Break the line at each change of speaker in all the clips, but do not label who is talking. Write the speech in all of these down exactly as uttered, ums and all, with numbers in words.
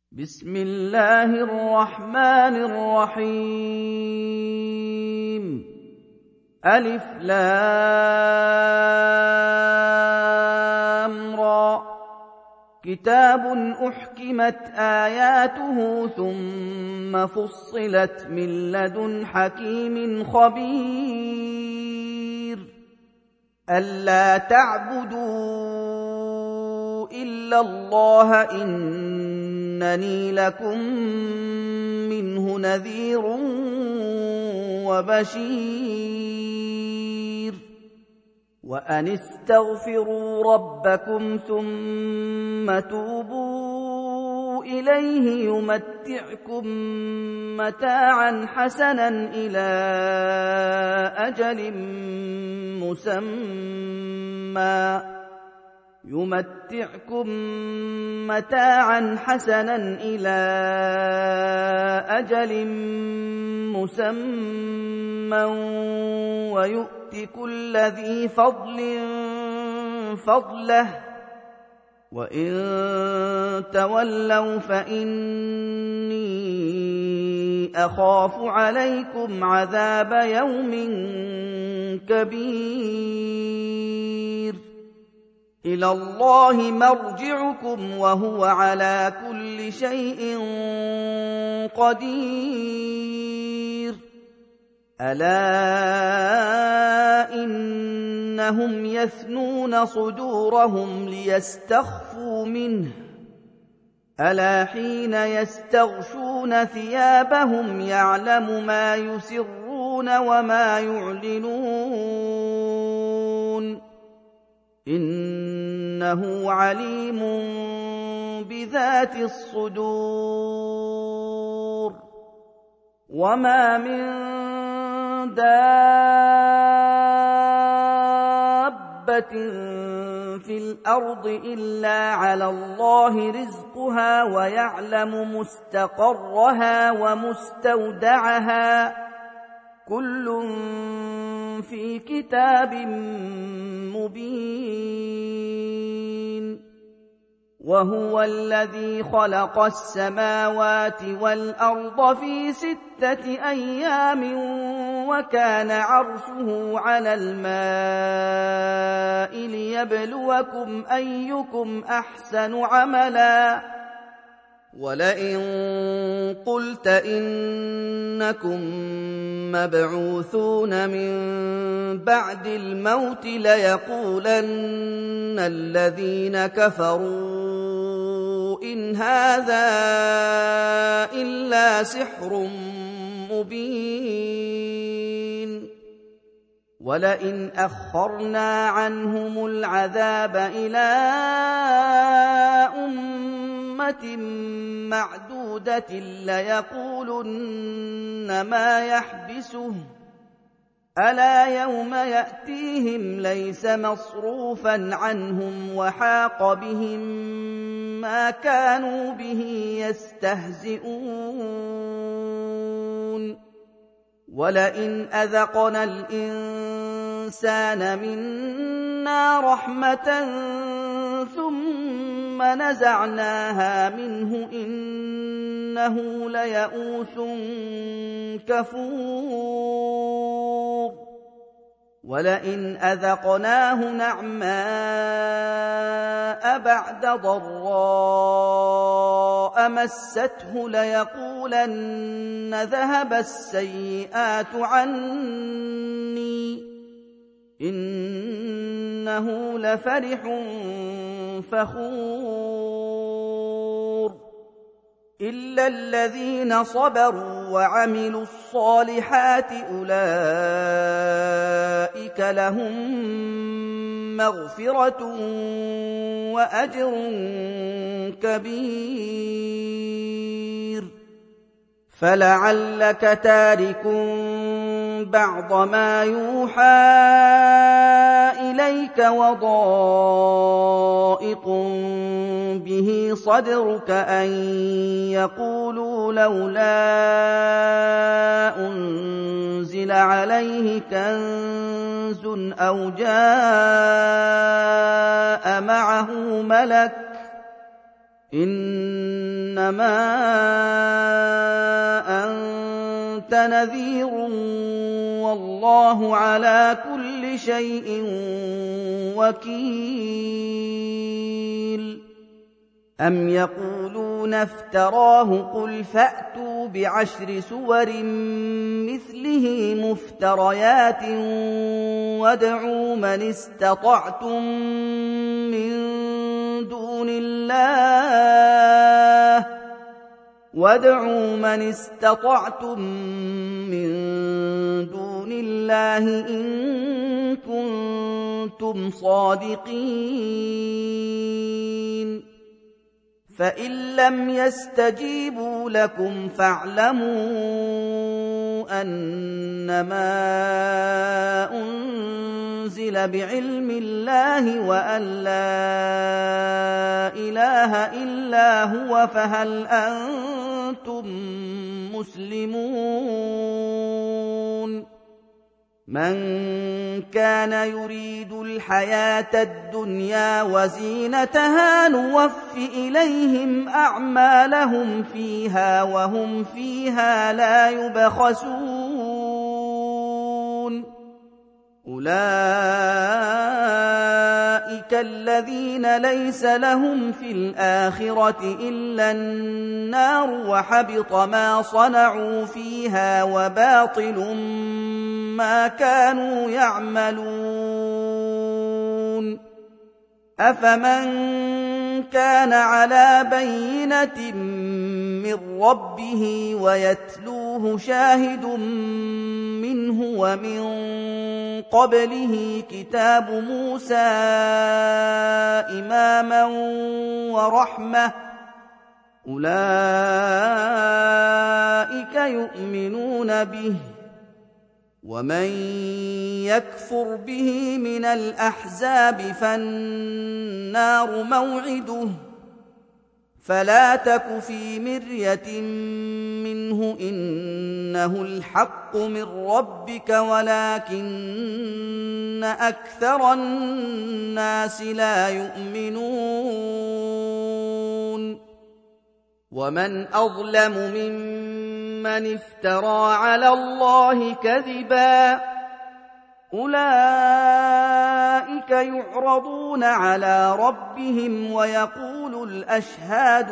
بسم الله الرحمن الرحيم. ألف لام را. كتاب أحكمت آياته ثم فصلت من لدن حكيم خبير. ألا تعبدوا إلا الله إنني لكم منه نذير وبشير. وأن استغفروا ربكم ثم توبوا إليه يمتعكم متاعا حسنا إلى أجل مسمى يمتعكم متاعا حسنا إلى أجل مسمى ويؤت كل ذي فضل فضله وإن تولوا فإني أخاف عليكم عذاب يوم كبير. إلى الله مرجعكم وهو على كل شيء قدير. ألا إنهم يثنون صدورهم ليستخفوا منه ألا حين يستغشون ثيابهم يعلم ما يسرون وما يعلنون إنه عليم بذات الصدور. وما من دابة في الأرض إلا على الله رزقها ويعلم مستقرها ومستودعها كل في كتاب مبين. وهو الذي خلق السماوات والأرض في ستة أيام وكان عرشه على الماء ليبلوكم أيكم أحسن عملا. ولئن قلت إنكم مبعوثون من بعد الموت ليقولن الذين كفروا إن هذا إلا سحر مبين. ولئن أخرنا عنهم العذاب إلى أمة معدودة ليقولن ما يحبسه ألا يوم يأتيهم ليس مصروفا عنهم وحاق بهم ما كانوا به يستهزئون. ولئن أذقنا الإنسان منا رحمة ثم نزعناها منه إنه ليئوس كفور. ولئن أذقناه نعماء بعد ضراء مسته ليقولن ذهب السيئات عني إنه لفرح فخور. إلا الذين صبروا وعملوا الصالحات أولئك لهم مغفرة وأجر كبير. فلعلك تارك بعض ما يوحى إليك وضائق به صدرك أن يقولوا لولا أنزل عليه كنز أو جاء معه ملك إنما أنت نذير والله على كل شيء وكيل أم يقولون افتراه قل فأتوا بعشر سور مثله مفتريات وادعوا من استطعتم من دون الله وادعوا من استطعتم من دون الله إن كنتم صادقين فإن لم يستجيبوا لكم فاعلموا أنما أنزل بعلم الله وأن لا إله إلا هو فهل أنتم مسلمون من كان يريد الحياة الدنيا وزينتها نوف إليهم أعمالهم فيها وهم فيها لا يبخسون أولئك الذين ليس لهم في الآخرة إلا النار وحبط ما صنعوا فيها وباطل ما كانوا يعملون أفمن كان على بينة من ربه ويتلوه شاهد منه ومن قبله كتاب موسى إماما ورحمة أولئك يؤمنون به ومن يكفر به من الأحزاب فالنار موعده فلا تك في مرية منه إنه الحق من ربك ولكن أكثر الناس لا يؤمنون ومن أظلم ممن افترى على الله كذبا أولئك يعرضون على ربهم ويقول الأشهاد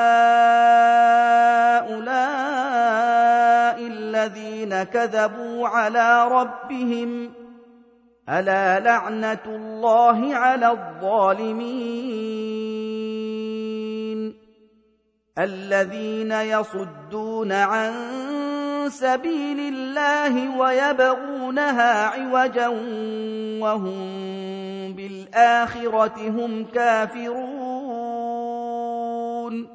هؤلاء الذين كذبوا على ربهم ألا لعنة الله على الظالمين الذين يصدون عن سبيل الله ويبغونها عوجا وهم بالآخرة هم كافرون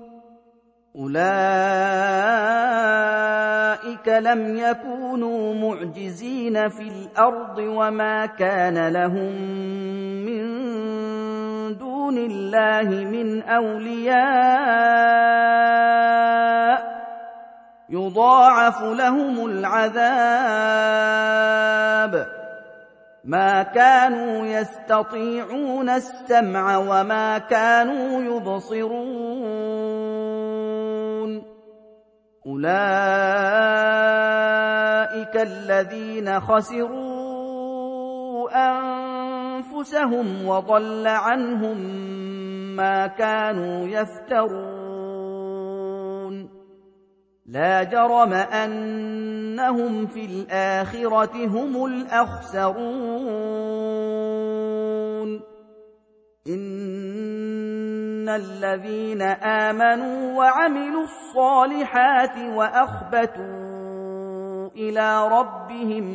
أولئك لم يكونوا معجزين في الأرض وما كان لهم من دون الله من أولياء يضاعف لهم العذاب ما كانوا يستطيعون السمع وما كانوا يبصرون أولئك الذين خسروا أنفسهم وضل عنهم ما كانوا يفترون لا جرم أنهم في الآخرة هم الأخسرون إن الذين آمنوا وعملوا الصالحات وأخبتوا إلى ربهم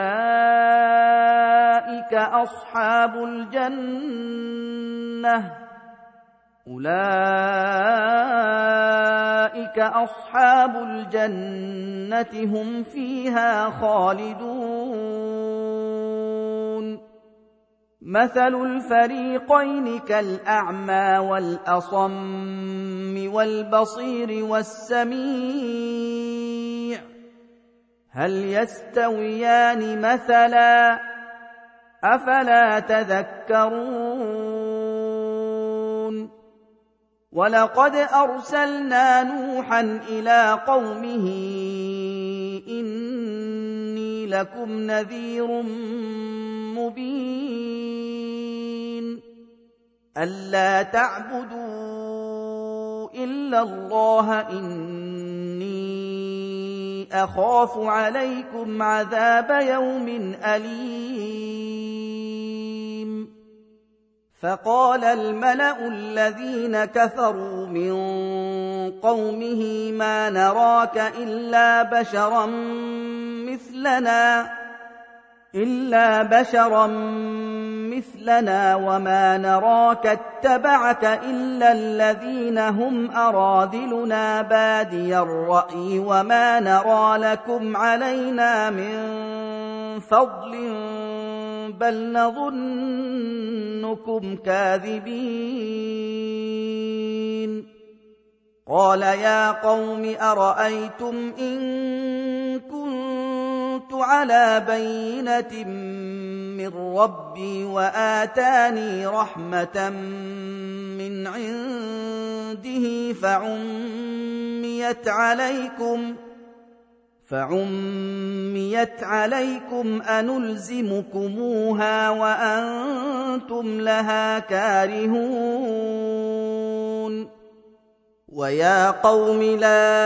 أولئك أصحاب الجنة أولئك أصحاب الجنة هم فيها خالدون مثل الفريقين كالأعمى والأصم والبصير والسميع هل يستويان مثلا أفلا تذكرون ولقد أرسلنا نوحا إلى قومه إني لكم نذير مبين ألا تعبدوا إلا الله إني أخاف عليكم عذاب يوم أليم فقال الملأ الذين كفروا من قومه ما نراك إلا بشرا مثلنا إلا بشرا مثلنا وما نراك اتبعك إلا الذين هم أراذلنا بادي الرأي وما نرى لكم علينا من فضل بل نظنكم كاذبين قال يا قوم أرأيتم إن كنت على بينة من ربي وآتاني رحمة من عنده فعميت عليكم فعميت عليكم أنلزمكموها وأنتم لها كارهون ويا قوم لا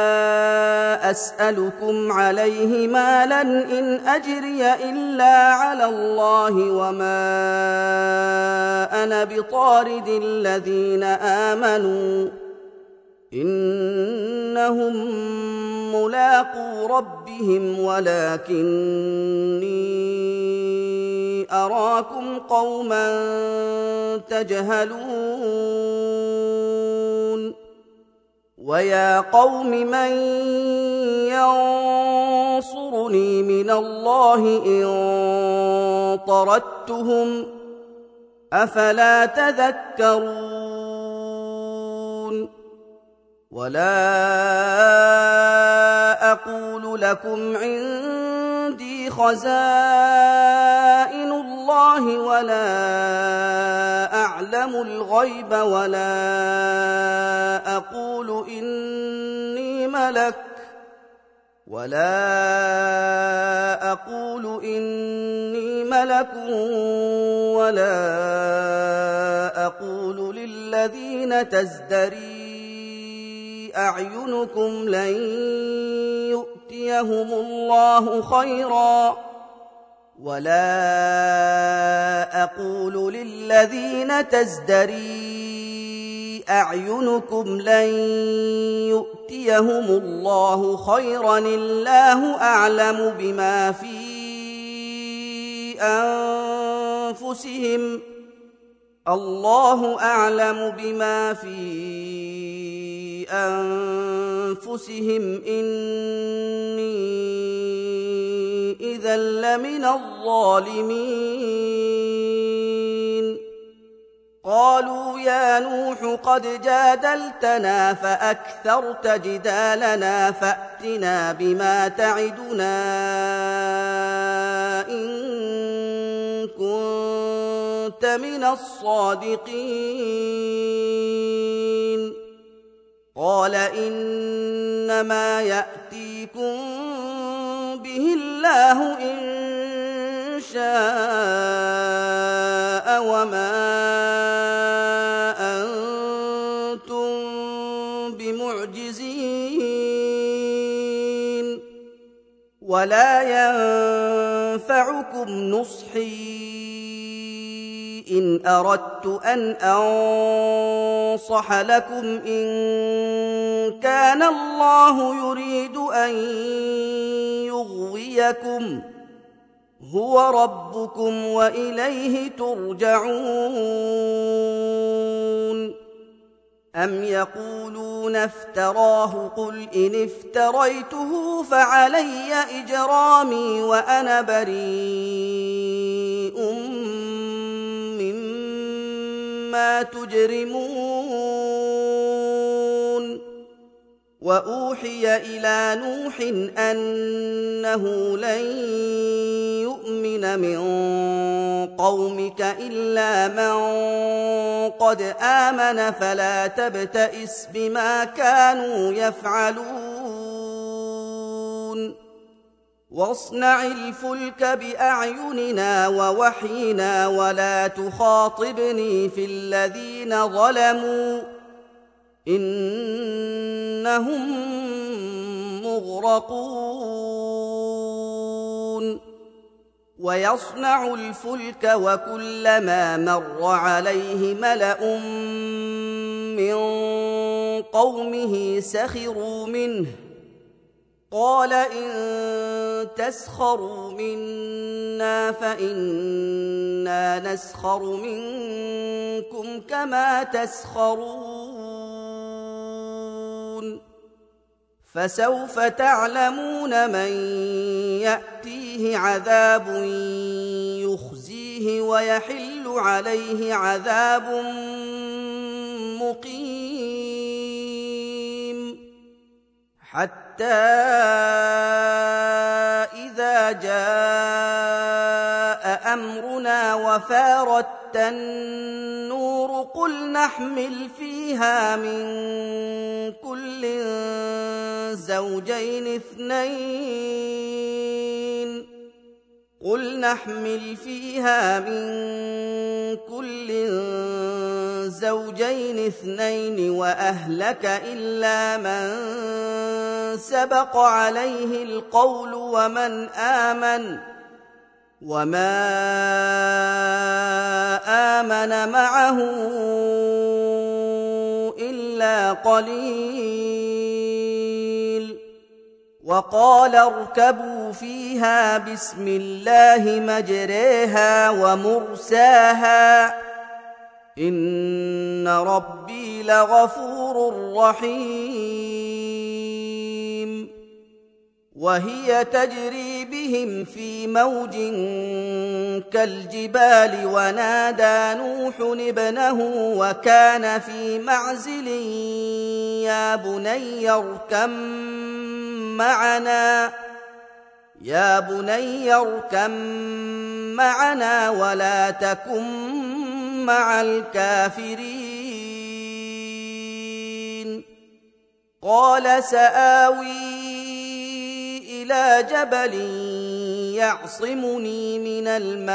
أسألكم عليه مالا إن أجري إلا على الله وما أنا بطارد الذين آمنوا إنهم ملاقو ربهم ولكني أراكم قوما تجهلون ويا قوم من ينصرني من الله إن طردتهم أفلا تذكرون ولا أقول لكم عندي خزائن الله ولا أعلم الغيب ولا أقول إني ملك ولا أقول إني ملك ولا أقول للذين تزدري أعينكم لن يؤتيهم الله خيرا ولا أقول للذين تزدري أعينكم لن يؤتيهم الله خيرا الله أعلم بما في أنفسهم الله أعلم بما في أنفسهم إني إذا لمن الظالمين قالوا يا نوح قد جادلتنا فأكثرت جدالنا فأتنا بما تعدنا إن كنت من الصادقين قال إنما يأتيكم به الله إن شاء وما أنتم بمعجزين ولا ينفعكم نصحي إن أردت أن أنصح لكم إن كان الله يريد أن يغويكم هو ربكم وإليه ترجعون أم يقولون افتراه قل إن افتريته فعلي إجرامي وأنا بريء مما تجرمون وأوحي إلى نوح أنه لن يؤمن من قومك إلا من قد آمن فلا تبتئس بما كانوا يفعلون واصنع الفلك بأعيننا ووحينا ولا تخاطبني في الذين ظلموا إنهم مغرقون ويصنع الفلك وكلما مر عليه ملأ من قومه سخروا منه قال إن تسخروا منا فإنا نسخر منكم كما تسخرون فسوف تعلمون من يأتيه عذاب يخزيه ويحل عليه عذاب مقيم حتى إذا جاء أمرنا وفارت النور قل نحمل فيها من كل زوجين اثنين قل نحمل فيها من كل زوجين اثنين وأهلك إلا من سبق عليه القول ومن آمن وما آمن معه إلا قليل وقال اركبوا فيها بسم الله مجريها ومرساها إن ربي لغفور رحيم وهي تجري بهم في موج كالجبال ونادى نوح ابنه وكان في معزل يا بني اركب معنا يا بني اركب معنا ولا تكن مع الكافرين قال سآوي إلى جبل يعصمني من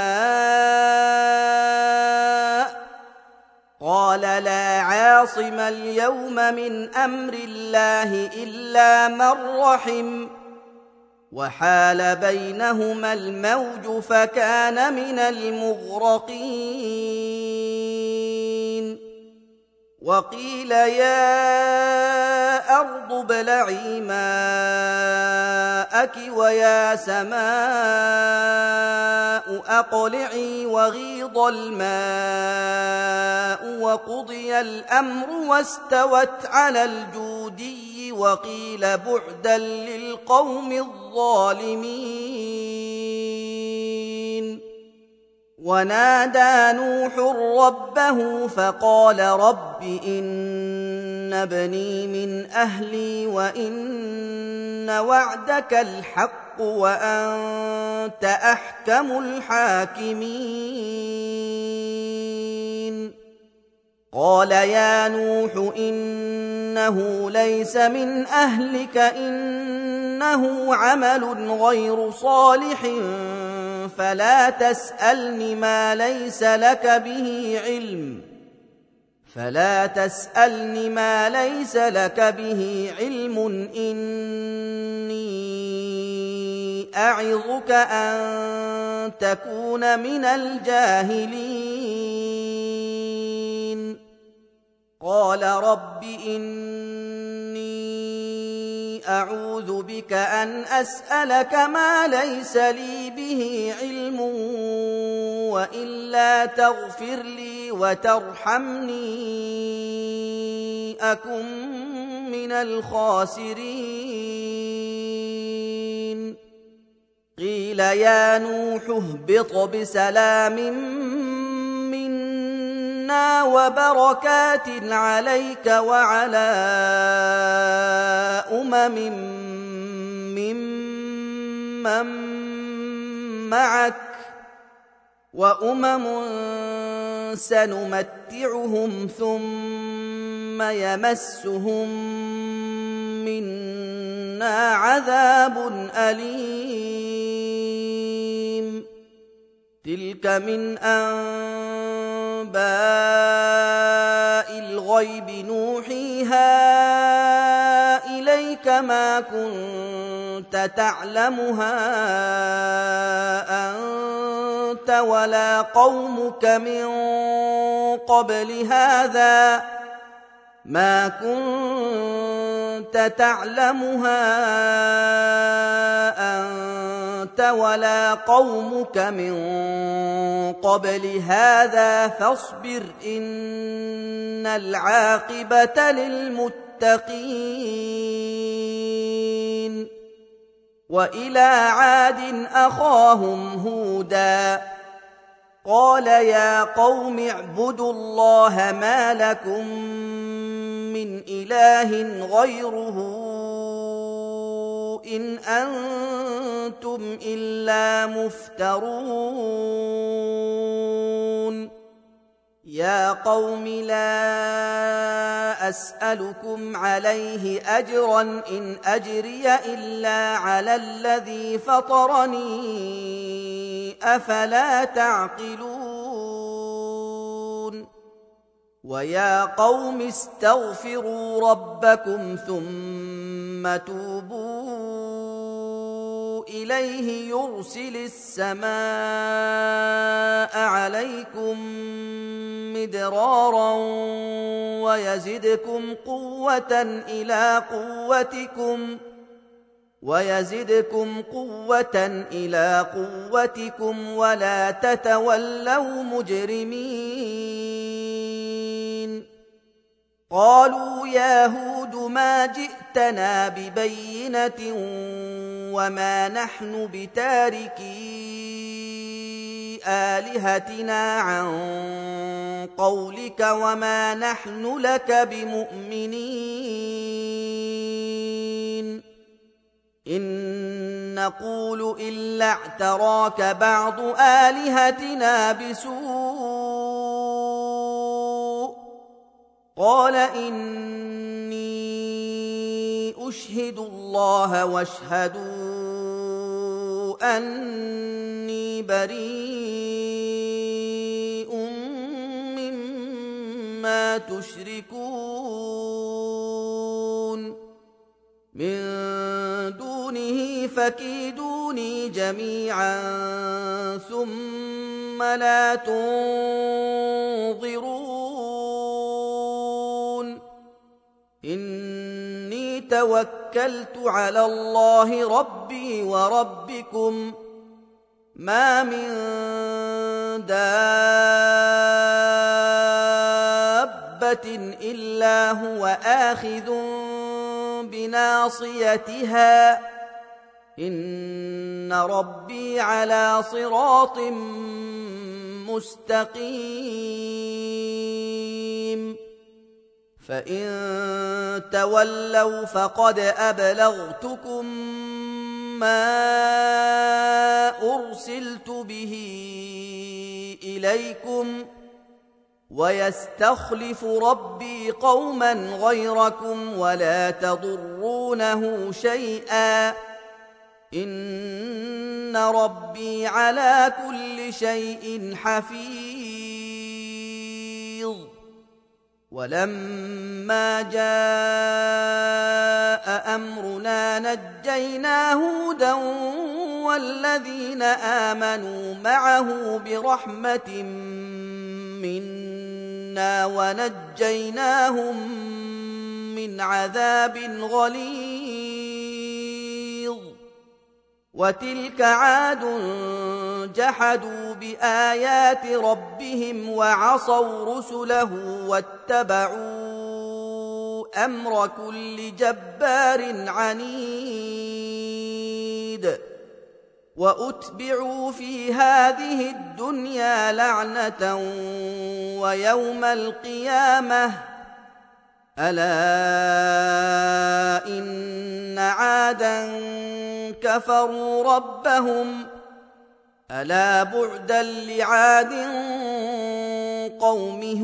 الماء قال لا عاصم اليوم من أمر الله إلا من رحم وحال بينهما الموج فكان من المغرقين وقيل يا أرض ابلعي ماءك ويا سماء أقلعي وغيض الماء وقضي الأمر واستوت على الجودي وقيل بعدا للقوم الظالمين ونادى نوح ربه فقال رب إن ابني من أهلي وإن وعدك الحق وأنت أحكم الحاكمين قال يا نوح إنه ليس من أهلك إنه عمل غير صالح فلا تسألني ما ليس لك به علم فلا تسألني ما ليس لك به علم إني أعظك أن تكون من الجاهلين قال رب إني أعوذ بك أن أسألك ما ليس لي به علم وإلا تغفر لي وترحمني أكن من الخاسرين قيل يا نوح اهبط بسلام منا وبركات عليك وعلى أمم ممن معك وأمم سنمتعهم ثم يمسهم منا عذاب أليم تلك من أنباء الغيب نوحيها إليك ما كنت تعلمها أنت ولا قومك من قبل هذا ما كنت تعلمها أنت ولا قومك من قبل هذا فاصبر إن العاقبة للمتقين وإلى عاد أخاهم هودا قال يا قوم اعبدوا الله ما لكم من إله غيره إن أنتم إلا مفترون يا قوم لا أسألكم عليه أجرا إن أجري إلا على الذي فطرني أفلا تعقلون ويا قوم استغفروا ربكم ثم توبوا إليه يرسل السماء عليكم مدرارا ويزدكم قوة إلى قوتكم ويزدكم قوة إلى قوتكم ولا تتولوا مجرمين قالوا يا هود ما جئتنا ببينة وما نحن بتاركي آلهتنا عن قولك وما نحن لك بمؤمنين إن نقول إلا اعتراك بعض آلهتنا بسوء قال إني أشهد الله واشهدوا أني بريء مما تشركون من دونه فكيدوني جميعا ثم لا تنظرون إني توكلت على الله ربي وربكم ما من دابة إلا هو آخذ بناصيتها إن ربي على صراط مستقيم فإن تولوا فقد أبلغتكم ما أرسلت به إليكم ويستخلف ربي قوما غيركم ولا تضرونه شيئا إن ربي على كل شيء حفيظ ولما جاء أمرنا نجينا هودا والذين آمنوا معه برحمة منا ونجيناهم من عذاب غليظ وتلك عاد جحدوا بآيات ربهم وعصوا رسله واتبعوا أمر كل جبار عنيد وأتبعوا في هذه الدنيا لعنة ويوم القيامة ألا إن عادا كفروا ربهم ألا بعدا لعاد قوم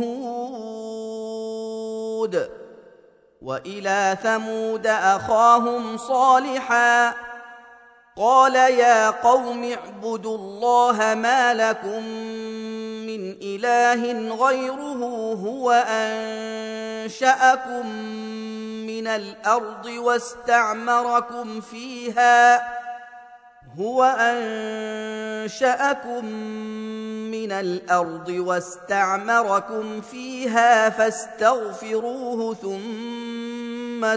هود وإلى ثمود أخاهم صالحا قال يا قوم اعبدوا الله ما لكم من إله غيره هو أنشأكم من الأرض واستعمركم فيها هو أنشأكم من الأرض واستعمركم فيها فاستغفروه ثم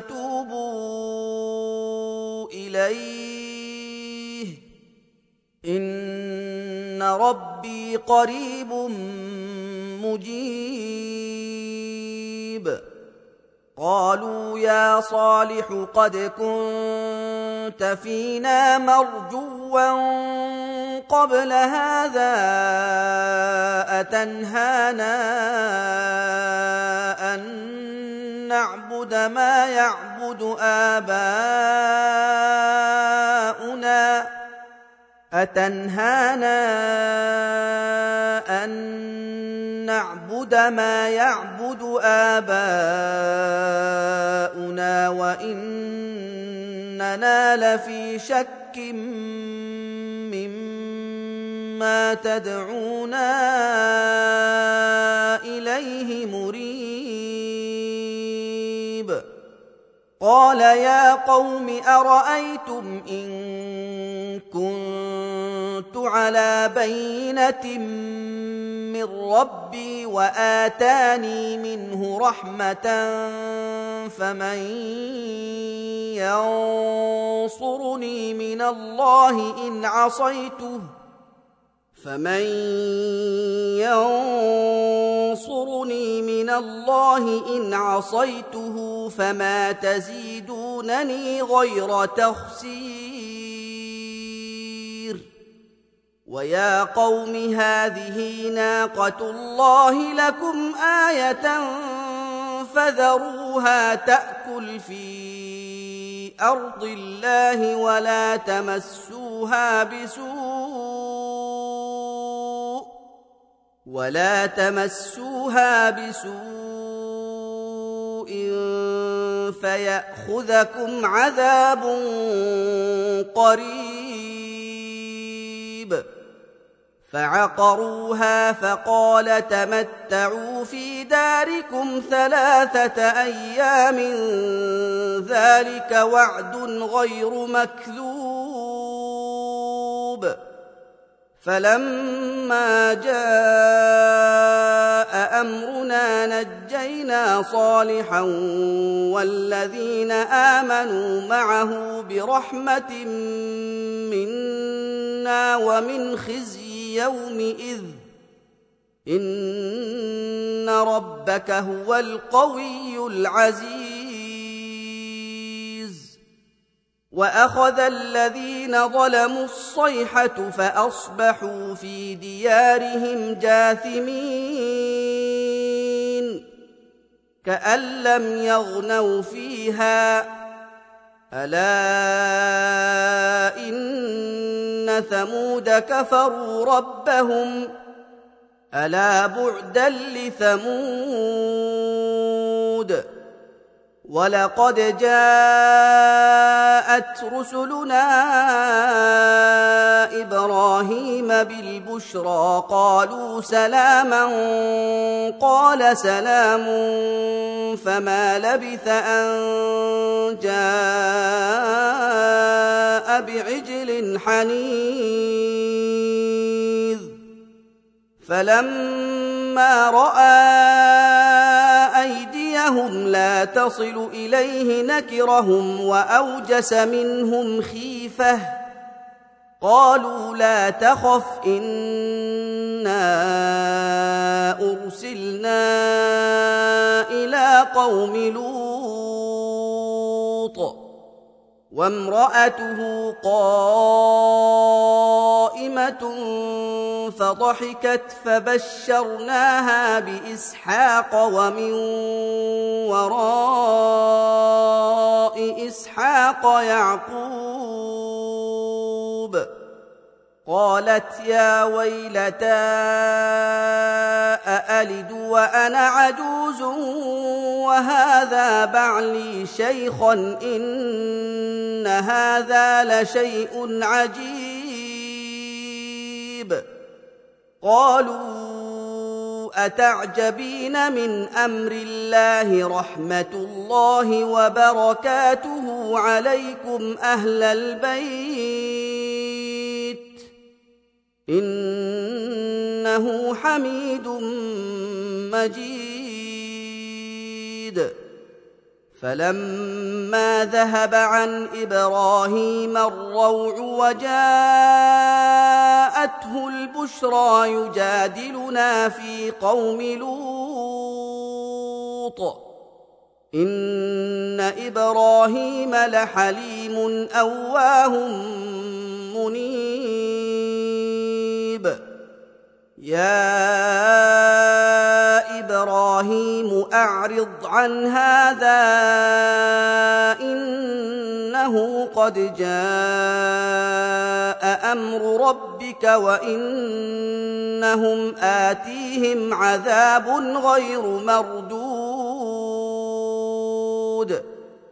توبوا إليه إن ربي قريب مجيب قالوا يا صالح قد كنت فينا مرجوا قبل هذا أتنهانا أن نعبد ما يعبد آباؤنا أتنهانا أن نعبد ما يعبد آباؤنا وإننا لفي شك مما تدعونا إليه مريب قال يا قوم أرأيتم إن كنت على بينة من ربي وآتاني منه رحمة فمن ينصرني من الله إن عصيته فمن ينصرني من الله إن عصيته فما تزيدونني غير تخسير ويا قوم هذه ناقة الله لكم آية فذروها تأكل في أرض الله ولا تمسوها بسوء ولا تمسوها بسوء فيأخذكم عذاب قريب فعقروها فقال تمتعوا في داركم ثلاثة أيام ذلك وعد غير مكذوب فلما جاء أمرنا نجينا صالحا والذين آمنوا معه برحمة منا ومن خزي يومئذ إن ربك هو القوي العزيز وأخذ الذين ظلموا الصيحة فأصبحوا في ديارهم جاثمين كأن لم يغنوا فيها ألا إن ثمود كفروا ربهم ألا بعدا لثمود ولقد جاءت رسلنا إبراهيم بالبشرى قالوا سلاما قال سلام فما لبث أن جاء بعجل حنيذ فلما رأى أيديهم لا تصل إليه نكرهم وأوجس منهم خيفة قالوا لا تخف إنا أرسلنا إلى قوم لوط وامرأته قائمة فضحكت فبشرناها بإسحاق ومن وراء إسحاق يعقوب قالت يا ويلتى أألد وأنا عجوز وهذا بعلي شيخا إن هذا لشيء عجيب قالوا أتعجبين من أمر الله رحمة الله وبركاته عليكم أهل البيت إنه حميد مجيد فلما ذهب عن إبراهيم الروع وجاءته البشرى يجادلنا في قوم لوط إن إبراهيم لحليم أواه منيب يا إبراهيم أعرض عن هذا إنه قد جاء أمر ربك وإنهم آتيهم عذاب غير مردود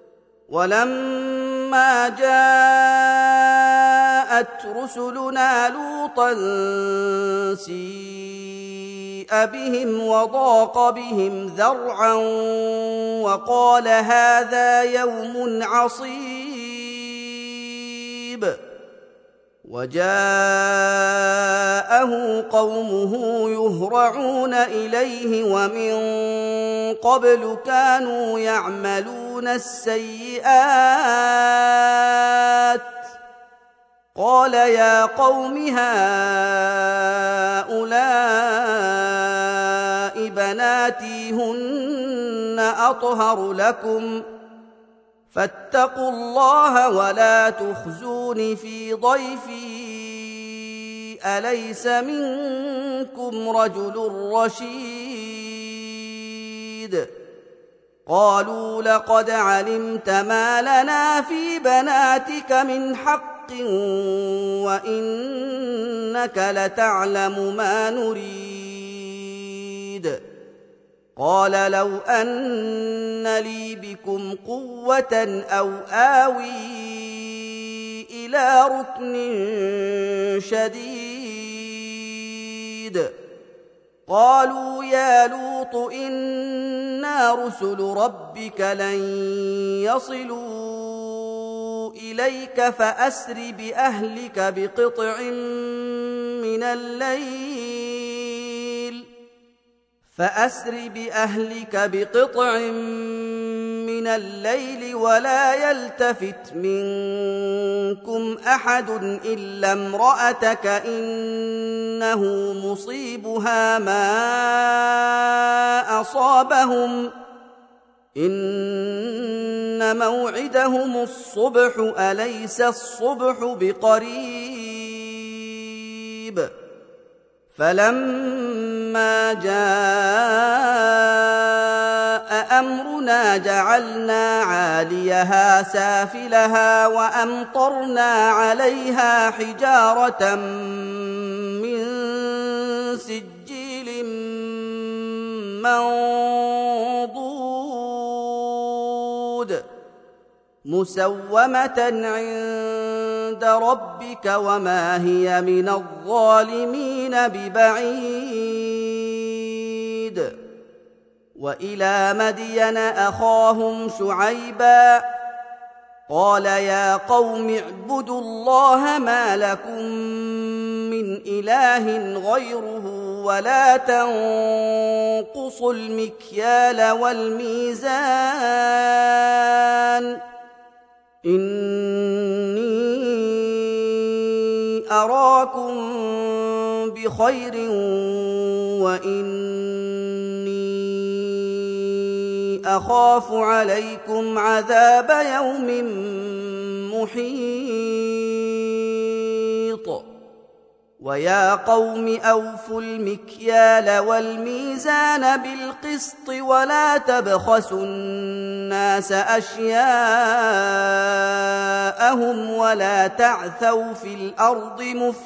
ولما جاءت رسلنا لوطا سيء بهم وضاق بهم ذرعا وقال هذا يوم عصيب وجاءه قومه يهرعون إليه ومن قبل كانوا يعملون السيئات قال يا قوم هؤلاء بناتي هن أطهر لكم فاتقوا الله ولا تخزون في ضيفي أليس منكم رجل رشيد قالوا لقد علمت ما لنا في بناتك من حق وإنك لتعلم ما نريد قال لو أن لي بكم قوة أو آوي إلى ركن شديد قالوا يا لوط إنا رسل ربك لن يصلوا إليك فأسر بأهلك بقطع من الليل فأسر بأهلك بقطع من الليل ولا يلتفت منكم أحد إلا امرأتك إنه مصيبها ما أصابهم إن موعدهم الصبح أليس الصبح بقريب فلما جاء أمرنا جعلنا عاليها سافلها وأمطرنا عليها حجارة من سجيل منضود مسومة عند ربك وما هي من الظالمين ببعيد وإلى مدين أخاهم شعيبا قال يا قوم اعبدوا الله ما لكم من إله غيره ولا تنقصوا المكيال والميزان إني أراكم بخير وإني أخاف عليكم عذاب يوم محيط ويا قوم أوفوا المكيال والميزان بالقسط ولا تبخسوا الناس أشياءهم ولا تعثوا في الأرض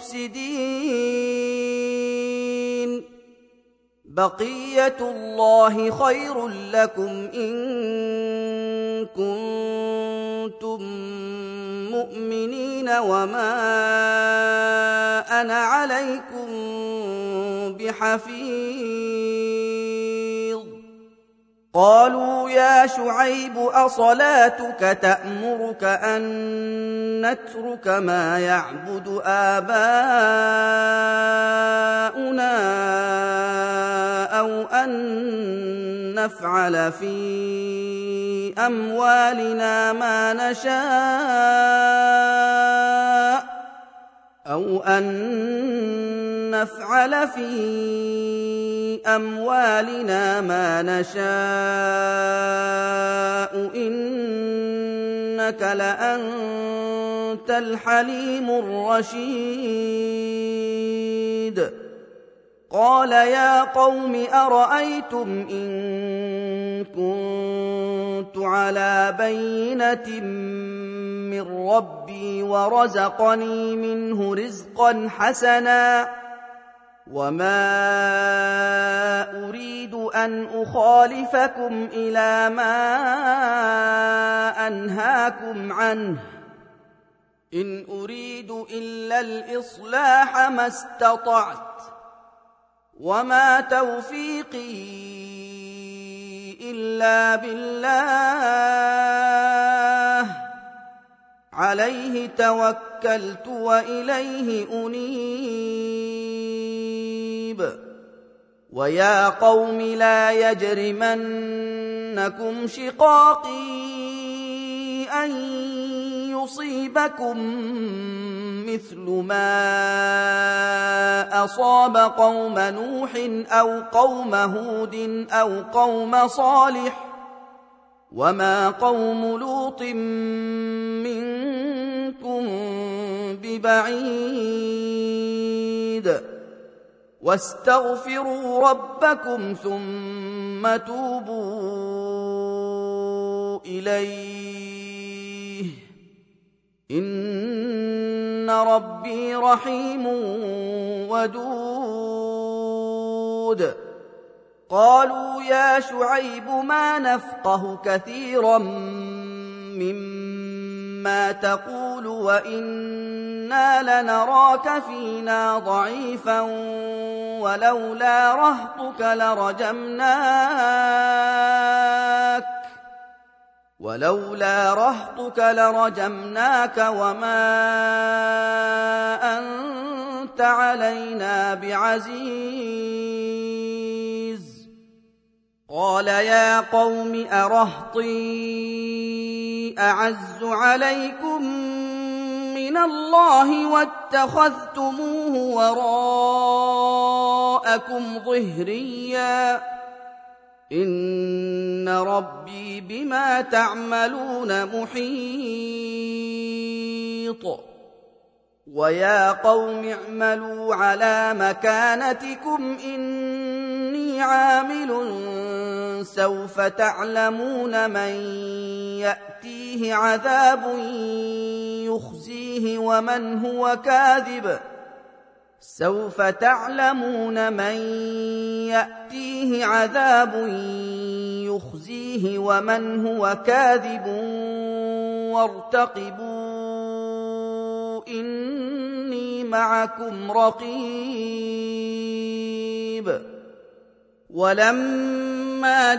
مفسدين بقية الله خير لكم إن كنتم مؤمنين وما أنا عليكم بحفيظ قالوا يا شعيب أصلاتك تأمرك أن نترك ما يعبد آباؤنا أو أن نفعل في أموالنا ما نشاء أو أن نفعل في أموالنا ما نشاء إنك لأنت الحليم الرشيد قال يا قوم أرأيتم إن كنت على بينة من ربي ورزقني منه رزقا حسنا وما أريد أن أخالفكم إلى ما أنهاكم عنه إن أريد إلا الإصلاح ما استطعت وما توفيقي إلا بالله عليه توكلت وإليه أنيب ويا قوم لا يجرمنكم شقاقي أن يصيبكم مثل ما أصاب قوم نوح أو قوم هود أو قوم صالح وما قوم لوط منكم ببعيد واستغفروا ربكم ثم توبوا إليه إن ربي رحيم ودود قالوا يا شعيب ما نفقه كثيرا مما تقول وإنا لنراك فينا ضعيفا ولولا رهطك لرجمناك ولولا رهطك لرجمناك وما أنت علينا بعزيز قال يا قوم أرهطي أعز عليكم من الله واتخذتموه وراءكم ظهريا إن ربي بما تعملون محيط ويا قوم اعملوا على مكانتكم إني عامل سوف تعلمون من يأتيه عذاب يخزيه ومن هو كاذب سوف تعلمون من يأتيه عذاب يخزيه ومن هو كاذب وارتقبوا إني معكم رقيب ولما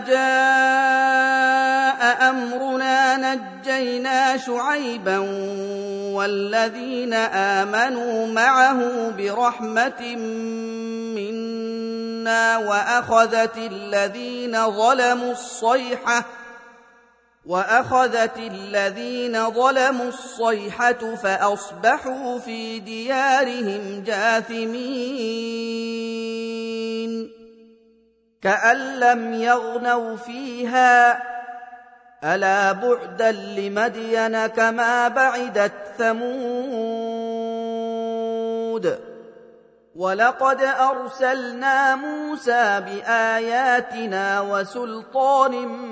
جاء أمرنا نجينا شعيبا والذين آمنوا معه برحمة منا وأخذت الذين ظلموا الصيحة وأخذت الذين ظلموا الصيحة فأصبحوا في ديارهم جاثمين كأن لم يغنوا فيها ألا بعدا لمدين كما بعدت ثمود ولقد أرسلنا موسى بآياتنا وسلطان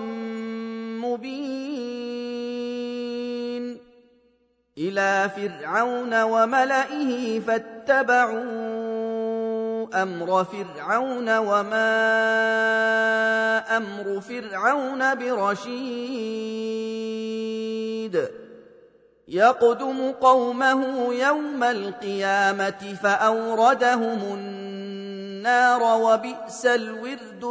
مبين إلى فرعون وملئه فاتبعوا أمر فرعون وما أمر فرعون برشيد يقدم قومه يوم القيامة فأوردهم النار وبئس الورد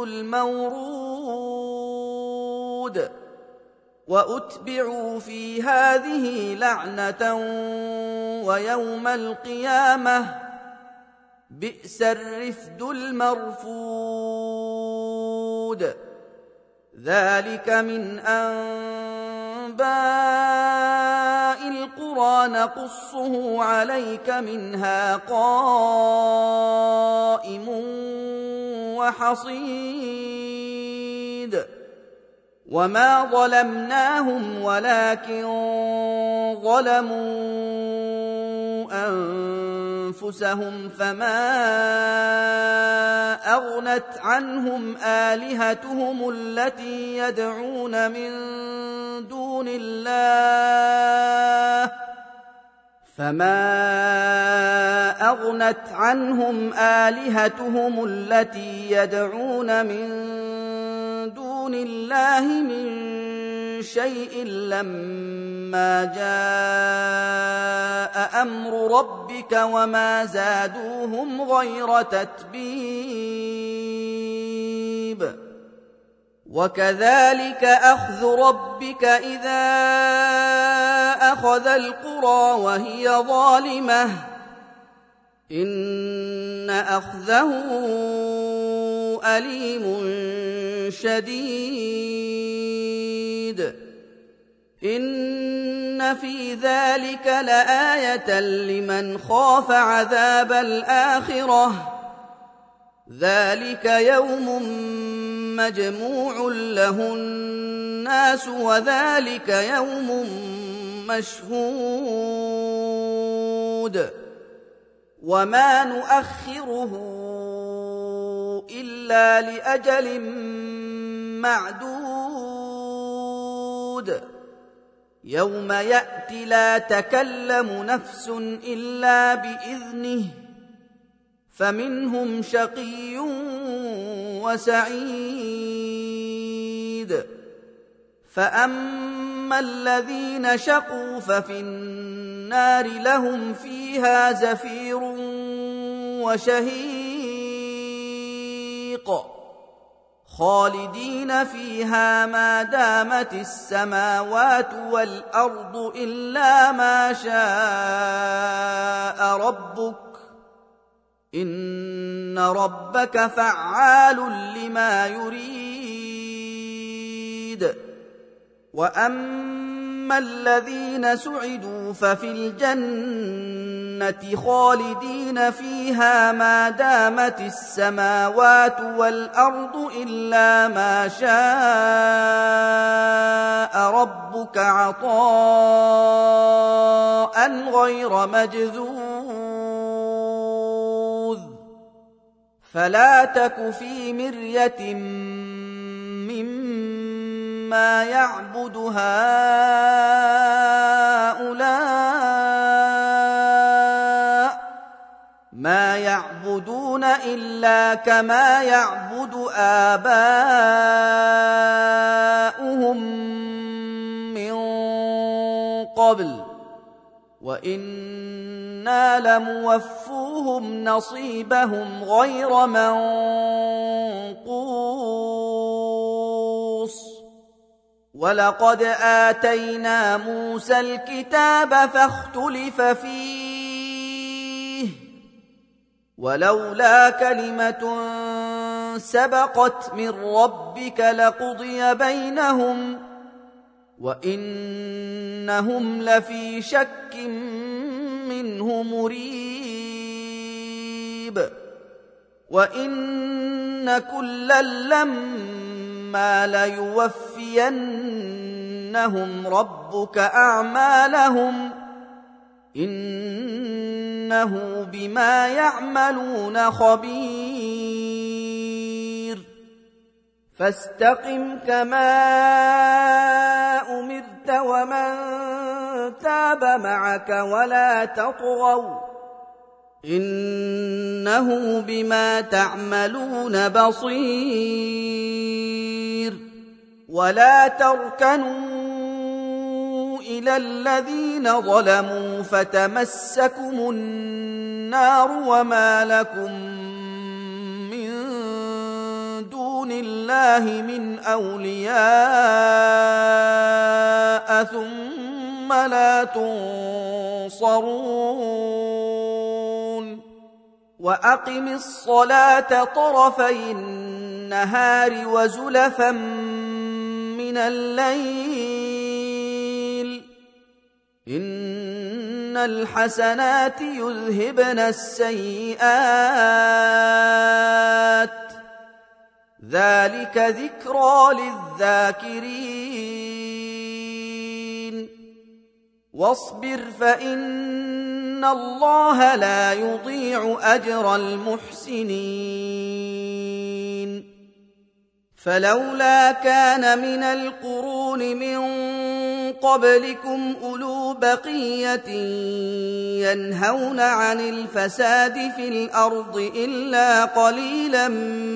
المورود وأتبعوا في هذه لعنة ويوم القيامة بئس الرفد المرفود ذلك من أنباء القرى نقصه عليك منها قائم وحصيد وما ظلمناهم ولكن ظلموا أنفسهم فما أغنت عنهم آلهتهم التي يدعون من دون الله فما أغنت عنهم آلهتهم التي يدعون من دون الله من شيء لما جاء أمر ربك وما زادوهم غير تتبيب وكذلك أخذ ربك إذا أخذ القرى وهي ظالمة إن أخذه أليم شديد إن في ذلك لآية لمن خاف عذاب الآخرة ذلك يوم مجموع له الناس وذلك يوم مشهود وما نؤخره إلا لأجل معدود يوم يأتي لا تكلم نفس إلا بإذنه فمنهم شقي وسعيد فأما الذين شقوا ففي النار لهم فيها زفير وشهيق خالدين فيها ما دامت السماوات والأرض إلا ما شاء ربك إن ربك فعال لما يريد وأما الذين سعدوا ففي الجنة خالدين فيها ما دامت السماوات والأرض إلا ما شاء ربك عطاء غير مجذوذ فلا تك في مرية مما يعبد هؤلاء ما يعبدون إلا كما يعبد آباؤهم من قبل وإنا لموفوهم نصيبهم غير منقوص ولقد آتينا موسى الكتاب فاختلف فيه ولولا كلمة سبقت من ربك لقضي بينهم وإنهم لفي شك منه مريب وإن كلا لما ليوفينهم سيرينهم ربك أعمالهم إنه بما يعملون خبير فاستقم كما أمرت ومن تاب معك ولا تطغوا إنه بما تعملون بصير ولا تركنوا إلى الذين ظلموا فتمسكم النار وما لكم من دون الله من أولياء ثم لا تنصرون وأقم الصلاة طرفي النهار وزلفا من الليل إن الحسنات يذهبن السيئات ذلك ذكرى للذاكرين واصبر فإن الله لا يضيع أجر المحسنين فلولا كان من القرون من قبلكم أولو بقية ينهون عن الفساد في الأرض إلا قليلا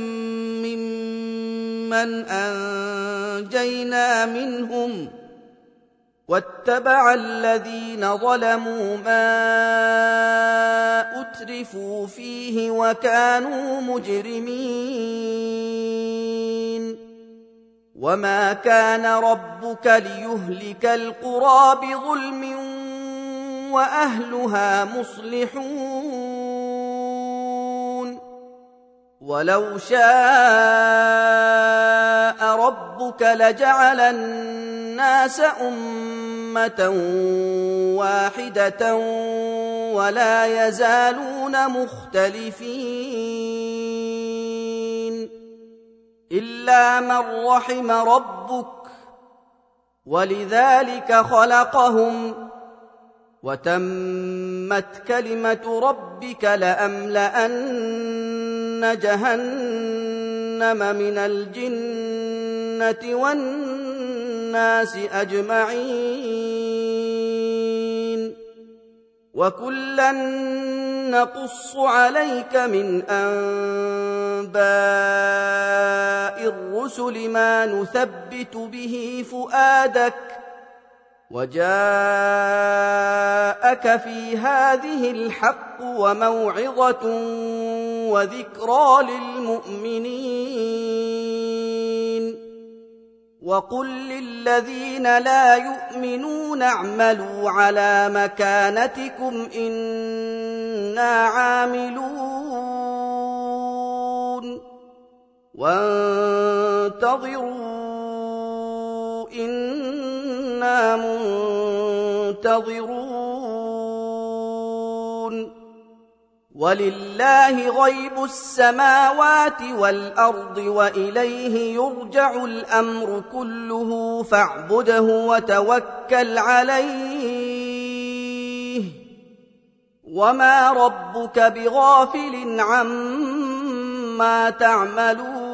ممن أنجينا منهم واتبع الذين ظلموا ما أترفوا فيه وكانوا مجرمين وما كان ربك ليهلك القرى بظلم وأهلها مصلحون ولو شاء ربك لجعل الناس أمة واحدة ولا يزالون مختلفين إلا من رحم ربك ولذلك خلقهم وتمت كلمة ربك لأملأن جهنم من الجنة والناس أجمعين وكلا نقص عليك من أنباء الرسل ما نثبت به فؤادك وجاءك في هذه الحق وموعظة وذكرى للمؤمنين وقل للذين لا يؤمنون اعملوا على مكانتكم إنا عاملون وانتظروا إنا منتظرون ولله غيب السماوات والأرض وإليه يرجع الأمر كله فاعبده وتوكل عليه وما ربك بغافل عما تعملون